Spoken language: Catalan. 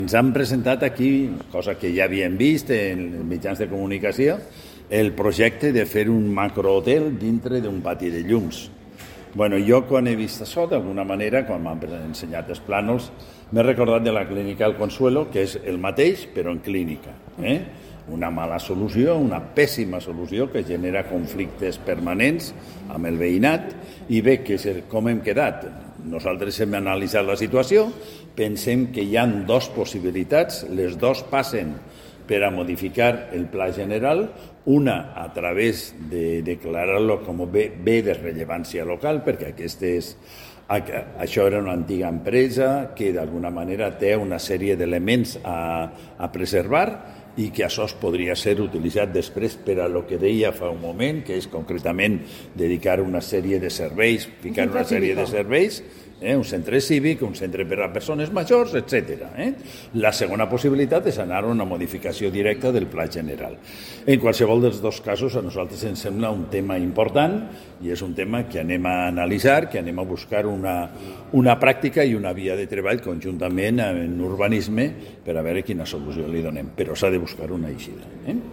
Ens han presentat aquí, cosa que ja havíem vist en els mitjans de comunicació, el projecte de fer un macrohotel dintre d'un pati de llums. Bueno, jo quan he vist això, d'alguna manera, quan m'han ensenyat els plànols, m'he recordat de la clínica El Consuelo, que és el mateix, però en clínica. Una mala solució, una pèssima solució que genera conflictes permanents amb el veïnat. I bé, com hem quedat? Nosaltres hem analitzat la situació, pensem que hi ha dues possibilitats, les dues passen per a modificar el pla general, una a través de declarar-lo com bé de rellevància local, perquè això era una antiga empresa que d'alguna manera té una sèrie d'elements a preservar i que això es podria ser utilitzat després per a lo que deia fa un moment, que és concretament dedicar una sèrie de serveis, ficar una sèrie de serveis, un centre cívic, un centre per a persones majors, etc. La segona possibilitat és anar a una modificació directa del pla general. En qualsevol dels dos casos, a nosaltres ens sembla un tema important i és un tema que anem a analitzar, que anem a buscar una pràctica i una via de treball conjuntament en urbanisme per a veure quina solució li donem. Però s'ha de buscar una eixida.